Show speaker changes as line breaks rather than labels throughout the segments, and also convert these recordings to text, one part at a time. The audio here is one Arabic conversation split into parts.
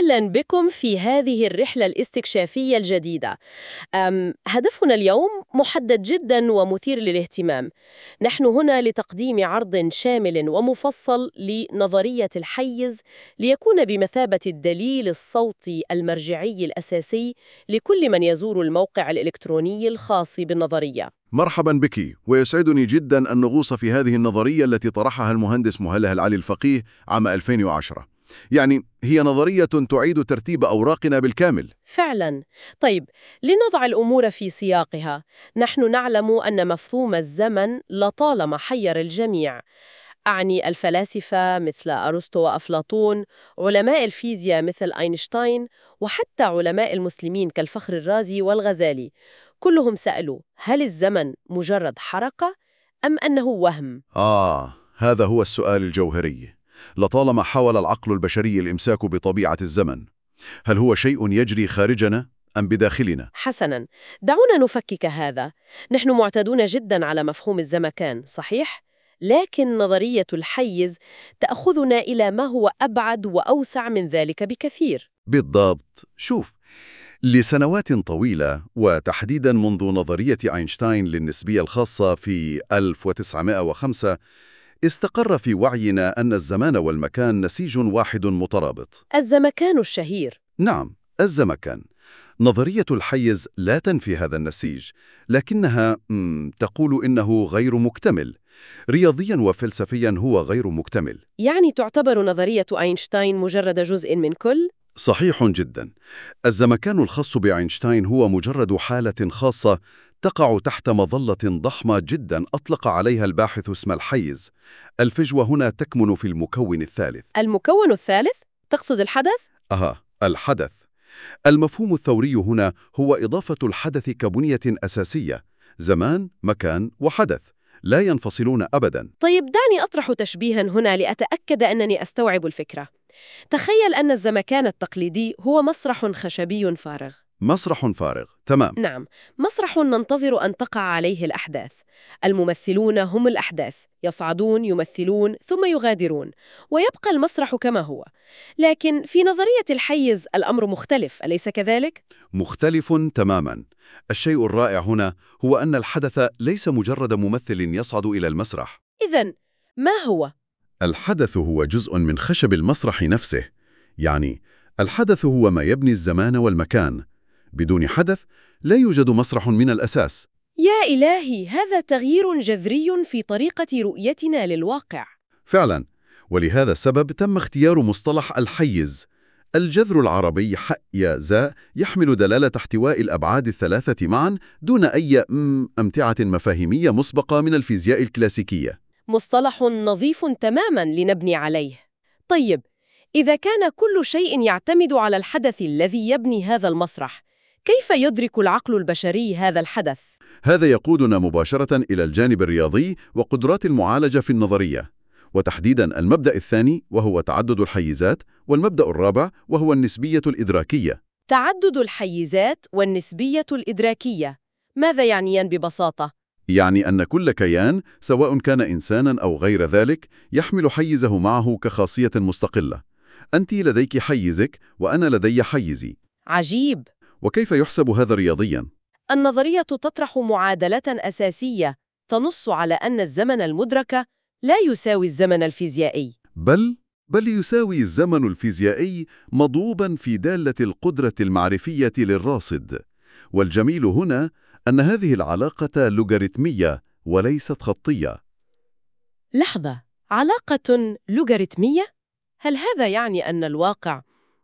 أهلا بكم في هذه الرحلة الاستكشافية الجديدة. هدفنا اليوم محدد جدا ومثير للاهتمام. نحن هنا لتقديم عرض شامل ومفصل لنظرية الحيز، ليكون بمثابة الدليل الصوتي المرجعي الأساسي لكل من يزور الموقع الإلكتروني الخاص بالنظرية.
مرحبا بك، ويسعدني جدا أن نغوص في هذه النظرية التي طرحها المهندس مهله العلي الفقيه عام 2010. يعني هي نظرية تعيد ترتيب أوراقنا بالكامل.
فعلا. طيب، لنضع الأمور في سياقها. نحن نعلم أن مفهوم الزمن لطالما حير الجميع. أعني الفلاسفة مثل أرسطو وأفلاطون، علماء الفيزياء مثل أينشتاين، وحتى علماء المسلمين كالفخر الرازي والغزالي. كلهم سألوا: هل الزمن مجرد حركة أم أنه وهم؟
هذا هو السؤال الجوهري. لطالما حاول العقل البشري الإمساك بطبيعة الزمن. هل هو شيء يجري خارجنا أم بداخلنا؟
حسناً، دعونا نفكك هذا. نحن معتادون جداً على مفهوم الزمكان، صحيح؟ لكن نظرية الحيز تأخذنا إلى ما هو أبعد وأوسع من ذلك بكثير.
بالضبط. شوف، لسنوات طويلة، وتحديداً منذ نظرية أينشتاين للنسبية الخاصة في 1905، استقر في وعينا أن الزمان والمكان نسيج واحد مترابط.
الزمكان الشهير.
نعم، الزمكان. نظرية الحيز لا تنفي هذا النسيج، لكنها تقول إنه غير مكتمل. رياضياً وفلسفياً هو غير مكتمل.
يعني تعتبر نظرية أينشتاين مجرد جزء من كل؟
صحيح جداً. الزمكان الخاص بأينشتاين هو مجرد حالة خاصة تقع تحت مظلة ضخمة جداً أطلق عليها الباحث اسم الحيز. الفجوة هنا تكمن في المكون الثالث.
المكون الثالث؟ تقصد الحدث؟
الحدث. المفهوم الثوري هنا هو إضافة الحدث كبنية أساسية: زمان، مكان وحدث لا ينفصلون أبداً.
طيب، دعني أطرح تشبيها هنا لأتأكد أنني أستوعب الفكرة. تخيل أن الزمكان التقليدي هو مسرح خشبي فارغ.
مسرح فارغ، تمام.
نعم، مسرح ننتظر أن تقع عليه الأحداث. الممثلون هم الأحداث، يصعدون، يمثلون، ثم يغادرون، ويبقى المسرح كما هو. لكن في نظرية الحيز الأمر مختلف، أليس كذلك؟
مختلف تماماً. الشيء الرائع هنا هو أن الحدث ليس مجرد ممثل يصعد إلى المسرح.
إذن ما هو؟
الحدث هو جزء من خشب المسرح نفسه. يعني الحدث هو ما يبني الزمان والمكان. بدون حدث لا يوجد مسرح من الأساس.
يا إلهي، هذا تغيير جذري في طريقة رؤيتنا للواقع.
فعلا، ولهذا السبب تم اختيار مصطلح الحيز. الجذر العربي حيز يحمل دلالة احتواء الأبعاد الثلاثة معا دون أي أمتعة مفاهيمية مسبقة من الفيزياء الكلاسيكية.
مصطلح نظيف تماماً لنبني عليه. طيب، إذا كان كل شيء يعتمد على الحدث الذي يبني هذا المسرح، كيف يدرك العقل البشري هذا الحدث؟
هذا يقودنا مباشرة إلى الجانب الرياضي وقدرات المعالجة في النظرية، وتحديداً المبدأ الثاني وهو تعدد الحيزات، والمبدأ الرابع وهو النسبية الإدراكية.
تعدد الحيزات والنسبية الإدراكية، ماذا يعنيان ببساطة؟
يعني أن كل كيان، سواء كان إنساناً أو غير ذلك، يحمل حيزه معه كخاصية مستقلة. أنت لديك حيزك وأنا لدي حيزي.
عجيب.
وكيف يحسب هذا رياضياً؟
النظرية تطرح معادلة أساسية تنص على أن الزمن المدرك لا يساوي الزمن الفيزيائي،
بل يساوي الزمن الفيزيائي مضروباً في دالة القدرة المعرفية للراصد. والجميل هنا أن هذه العلاقة لوغاريتمية وليست خطية.
لحظة، علاقة لوغاريتمية؟ هل هذا يعني أن الواقع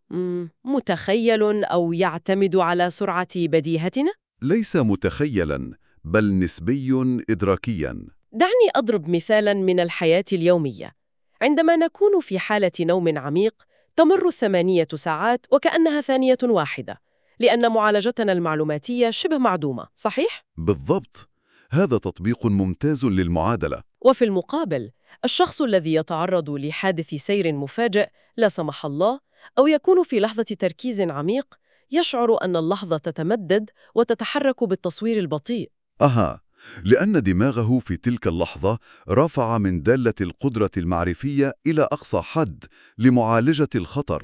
متخيل أو يعتمد على سرعة بديهتنا؟
ليس متخيلاً، بل نسبي إدراكياً.
دعني أضرب مثالاً من الحياة اليومية. عندما نكون في حالة نوم عميق، تمر 8 ساعات وكأنها ثانية واحدة، لأن معالجتنا المعلوماتية شبه معدومة، صحيح؟
بالضبط. هذا تطبيق ممتاز للمعادلة.
وفي المقابل، الشخص الذي يتعرض لحادث سير مفاجئ لا سمح الله، أو يكون في لحظة تركيز عميق، يشعر أن اللحظة تتمدد وتتحرك بالتصوير البطيء.
لأن دماغه في تلك اللحظة رفع من دالة القدرة المعرفية إلى أقصى حد لمعالجة الخطر،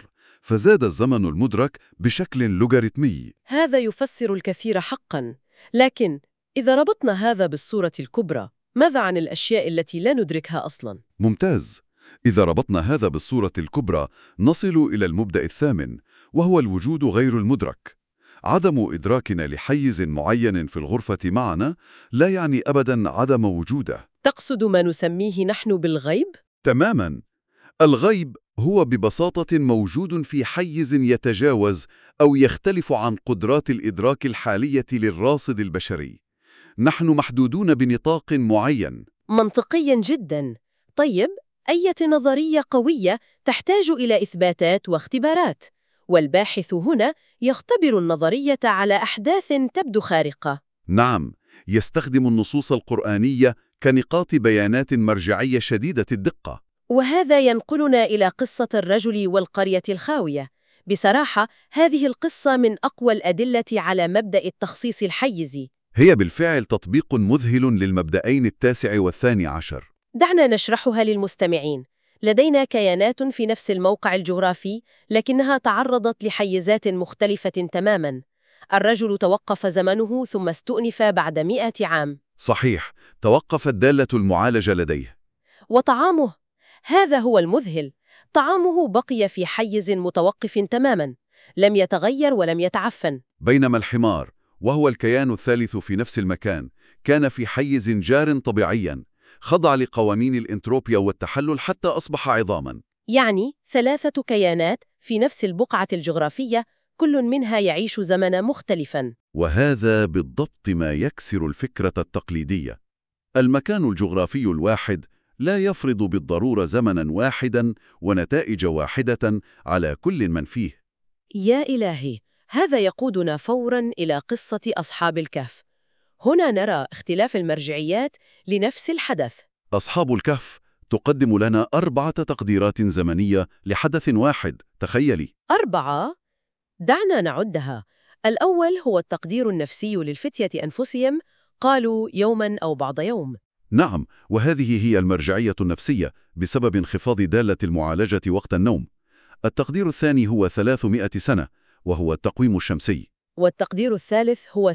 فزاد الزمن المدرك بشكل لوغاريتمي.
هذا يفسر الكثير حقاً، لكن إذا ربطنا هذا بالصورة الكبرى، ماذا عن الأشياء التي لا ندركها أصلاً؟
ممتاز. إذا ربطنا هذا بالصورة الكبرى نصل إلى المبدأ الثامن، وهو الوجود غير المدرك. عدم إدراكنا لحيز معين في الغرفة معنا لا يعني أبداً عدم وجوده.
تقصد ما نسميه نحن بالغيب؟
تماماً. الغيب هو ببساطة موجود في حيز يتجاوز أو يختلف عن قدرات الإدراك الحالية للراصد البشري. نحن محدودون بنطاق معين.
منطقياً جداً. طيب، أية نظرية قوية تحتاج إلى إثباتات واختبارات، والباحث هنا يختبر النظرية على أحداث تبدو خارقة.
نعم، يستخدم النصوص القرآنية كنقاط بيانات مرجعية شديدة الدقة.
وهذا ينقلنا إلى قصة الرجل والقرية الخاوية. بصراحة، هذه القصة من أقوى الأدلة على مبدأ التخصيص الحيزي.
هي بالفعل تطبيق مذهل للمبدأين التاسع والثاني عشر.
دعنا نشرحها للمستمعين. لدينا كيانات في نفس الموقع الجغرافي، لكنها تعرضت لحيزات مختلفة تماماً. الرجل توقف زمنه ثم استؤنف بعد 100 عام.
صحيح، توقفت دالة المعالجة لديه.
وطعامه، هذا هو المذهل. طعامه بقي في حيز متوقف تماماً، لم يتغير ولم يتعفن.
بينما الحمار، وهو الكيان الثالث في نفس المكان، كان في حيز جار طبيعياً، خضع لقوانين الإنتروبيا والتحلل حتى أصبح عظاماً.
يعني 3 كيانات في نفس البقعة الجغرافية، كل منها يعيش زمنا مختلفاً.
وهذا بالضبط ما يكسر الفكرة التقليدية. المكان الجغرافي الواحد لا يفرض بالضرورة زمناً واحداً ونتائج واحدة على كل من فيه.
يا إلهي، هذا يقودنا فوراً إلى قصة أصحاب الكهف. هنا نرى اختلاف المرجعيات لنفس الحدث.
أصحاب الكهف تقدم لنا 4 تقديرات زمنية لحدث واحد، تخيلي.
4؟ دعنا نعدها. الأول هو التقدير النفسي للفتية أنفسهم، قالوا يوماً أو بعض يوم.
نعم، وهذه هي المرجعية النفسية بسبب انخفاض دالة المعالجة وقت النوم. التقدير الثاني هو 300 سنة، وهو التقويم الشمسي.
والتقدير الثالث هو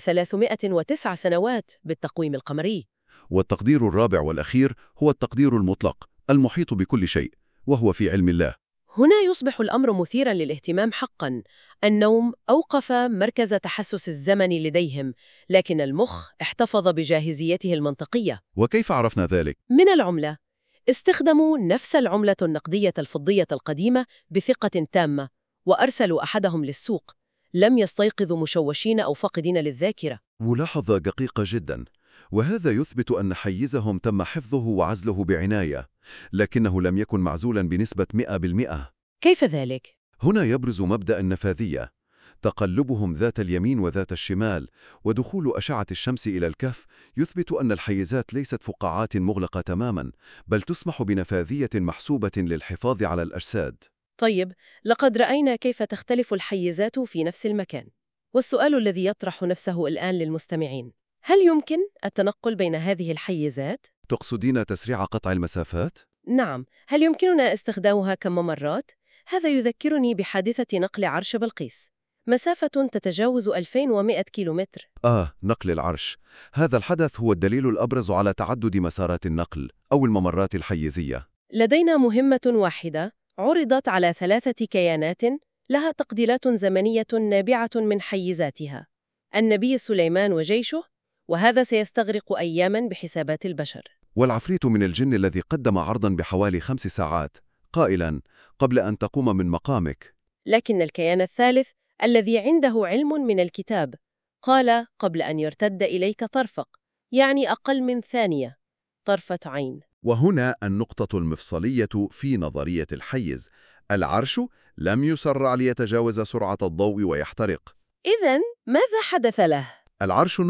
309 سنوات بالتقويم القمري.
والتقدير الرابع والأخير هو التقدير المطلق المحيط بكل شيء، وهو في علم الله.
هنا يصبح الأمر مثيراً للاهتمام حقاً. النوم أوقف مركز تحسس الزمن لديهم، لكن المخ احتفظ بجاهزيته المنطقية.
وكيف عرفنا ذلك؟
من العملة، استخدموا نفس العملة النقدية الفضية القديمة بثقة تامة، وأرسلوا أحدهم للسوق. لم يستيقظوا مشوشين أو فاقدين للذاكرة.
ملاحظة دقيقة جدا، وهذا يثبت أن حيزهم تم حفظه وعزله بعناية، لكنه لم يكن معزولا بنسبة 100%.
كيف ذلك؟
هنا يبرز مبدأ النفاذية. تقلبهم ذات اليمين وذات الشمال ودخول أشعة الشمس إلى الكهف يثبت أن الحيزات ليست فقاعات مغلقة تماما، بل تسمح بنفاذية محسوبة للحفاظ على الأجساد.
طيب، لقد رأينا كيف تختلف الحيزات في نفس المكان. والسؤال الذي يطرح نفسه الآن للمستمعين: هل يمكن التنقل بين هذه الحيزات؟
تقصدين تسريع قطع المسافات؟
نعم، هل يمكننا استخدامها كممرات؟ هذا يذكرني بحادثة نقل عرش بلقيس، مسافة تتجاوز 2100 كيلومتر.
نقل العرش. هذا الحدث هو الدليل الأبرز على تعدد مسارات النقل أو الممرات الحيزية.
لدينا مهمة واحدة عرضت على 3 كيانات لها تقديرات زمنية نابعة من حيزاتها: النبي سليمان وجيشه، وهذا سيستغرق أياماً بحسابات البشر.
والعفريت من الجن الذي قدم عرضا بحوالي 5 ساعات قائلا: قبل أن تقوم من مقامك.
لكن الكيان الثالث الذي عنده علم من الكتاب قال: قبل أن يرتد إليك طرفك، يعني أقل من ثانية، طرفة عين.
وهنا النقطة المفصلية في نظرية الحيز. العرش لم يسرع ليتجاوز سرعة الضوء ويحترق.
إذن ماذا حدث له؟
العرش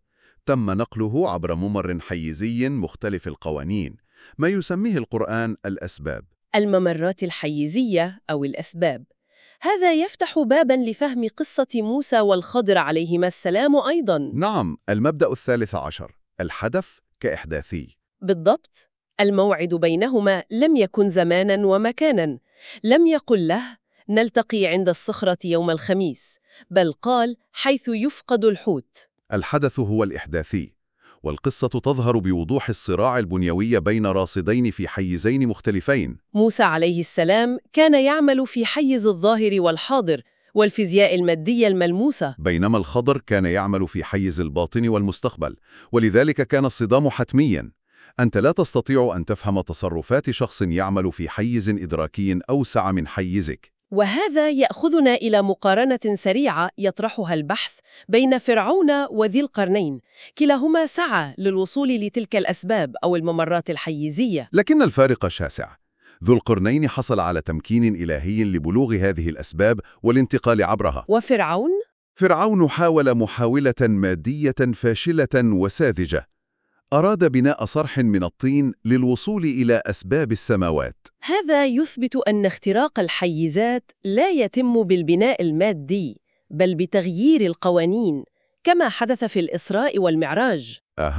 تم نقله عبر ممر حيزي مختلف القوانين، ما يسميه القرآن الأسباب.
الممرات الحيزية أو الأسباب. هذا يفتح باباً لفهم قصة موسى والخضر عليهما السلام أيضاً.
نعم، المبدأ الثالث عشر، الحدث كإحداثي.
بالضبط، الموعد بينهما لم يكن زماناً ومكاناً. لم يقل له: نلتقي عند الصخرة يوم الخميس، بل قال حيث يفقد الحوت.
الحدث هو الإحداثي، والقصة تظهر بوضوح الصراع البنيوي بين راصدين في حيزين مختلفين.
موسى عليه السلام كان يعمل في حيز الظاهر والحاضر والفيزياء المادية الملموسة،
بينما الخضر كان يعمل في حيز الباطن والمستقبل، ولذلك كان الصدام حتمياً. أنت لا تستطيع أن تفهم تصرفات شخص يعمل في حيز إدراكي أوسع من حيزك.
وهذا يأخذنا إلى مقارنة سريعة يطرحها البحث بين فرعون وذي القرنين، كلاهما سعى للوصول لتلك الأسباب أو الممرات الحيزية.
لكن الفارق شاسع. ذو القرنين حصل على تمكين إلهي لبلوغ هذه الأسباب والانتقال عبرها.
وفرعون؟
فرعون حاول محاولة مادية فاشلة وساذجة. أراد بناء صرح من الطين للوصول إلى أسباب السماوات.
هذا يثبت أن اختراق الحيزات لا يتم بالبناء المادي، بل بتغيير القوانين، كما حدث في الإسراء والمعراج.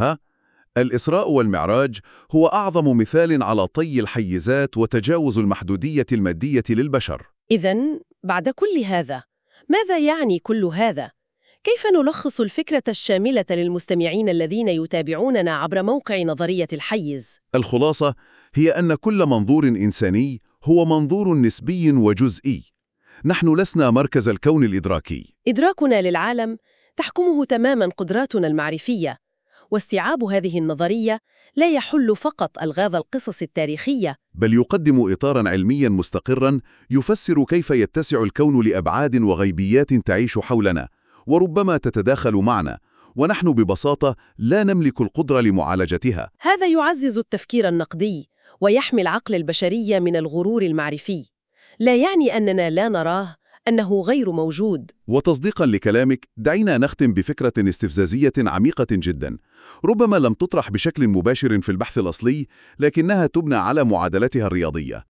الإسراء والمعراج هو أعظم مثال على طي الحيزات وتجاوز المحدودية المادية للبشر.
إذن، بعد كل هذا، ماذا يعني كل هذا؟ كيف نلخص الفكرة الشاملة للمستمعين الذين يتابعوننا عبر موقع نظرية الحيز؟
الخلاصة هي أن كل منظور إنساني هو منظور نسبي وجزئي. نحن لسنا مركز الكون الإدراكي.
إدراكنا للعالم تحكمه تماماً قدراتنا المعرفية، واستيعاب هذه النظرية لا يحل فقط ألغاز القصص التاريخية،
بل يقدم إطاراً علمياً مستقراً يفسر كيف يتسع الكون لأبعاد وغيبيات تعيش حولنا، وربما تتداخل معنا، ونحن ببساطة لا نملك القدرة لمعالجتها.
هذا يعزز التفكير النقدي ويحمي العقل البشري من الغرور المعرفي. لا يعني أننا لا نراه، أنه غير موجود.
وتصديقاً لكلامك، دعينا نختم بفكرة استفزازية عميقة جداً، ربما لم تطرح بشكل مباشر في البحث الأصلي، لكنها تبنى على معادلتها الرياضية.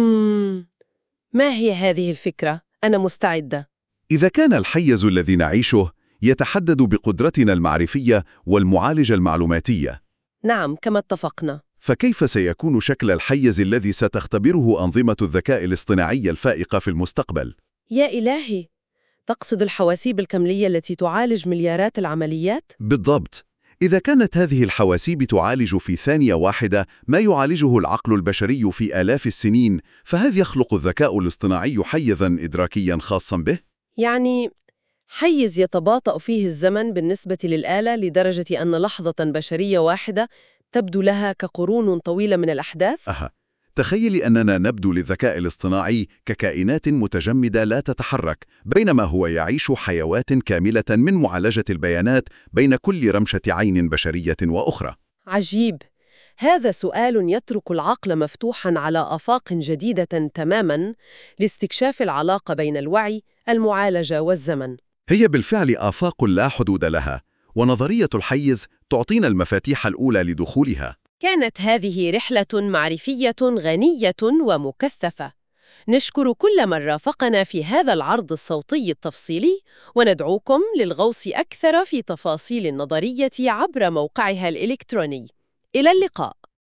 ما هي هذه الفكرة؟ أنا مستعدة.
إذا كان الحيز الذي نعيشه يتحدد بقدرتنا المعرفية والمعالجة المعلوماتية،
نعم، كما اتفقنا،
فكيف سيكون شكل الحيز الذي ستختبره أنظمة الذكاء الاصطناعي الفائقة في المستقبل؟
يا إلهي، تقصد الحواسيب الكمية التي تعالج مليارات العمليات؟
بالضبط. إذا كانت هذه الحواسيب تعالج في ثانية واحدة ما يعالجه العقل البشري في آلاف السنين، فهذا يخلق الذكاء الاصطناعي حيزاً إدراكياً خاصاً به؟
يعني حيز يتباطأ فيه الزمن بالنسبة للآلة لدرجة أن لحظة بشرية واحدة تبدو لها كقرون طويلة من الأحداث؟
تخيلي أننا نبدو للذكاء الاصطناعي ككائنات متجمدة لا تتحرك، بينما هو يعيش حيوات كاملة من معالجة البيانات بين كل رمشة عين بشرية وأخرى.
عجيب. هذا سؤال يترك العقل مفتوحاً على آفاق جديدة تماماً لاستكشاف العلاقة بين الوعي، المعالجة والزمن.
هي بالفعل آفاق لا حدود لها، ونظرية الحيز تعطينا المفاتيح الأولى لدخولها.
كانت هذه رحلة معرفية غنية ومكثفة. نشكر كل من رافقنا في هذا العرض الصوتي التفصيلي، وندعوكم للغوص أكثر في تفاصيل النظرية عبر موقعها الإلكتروني. إلى اللقاء.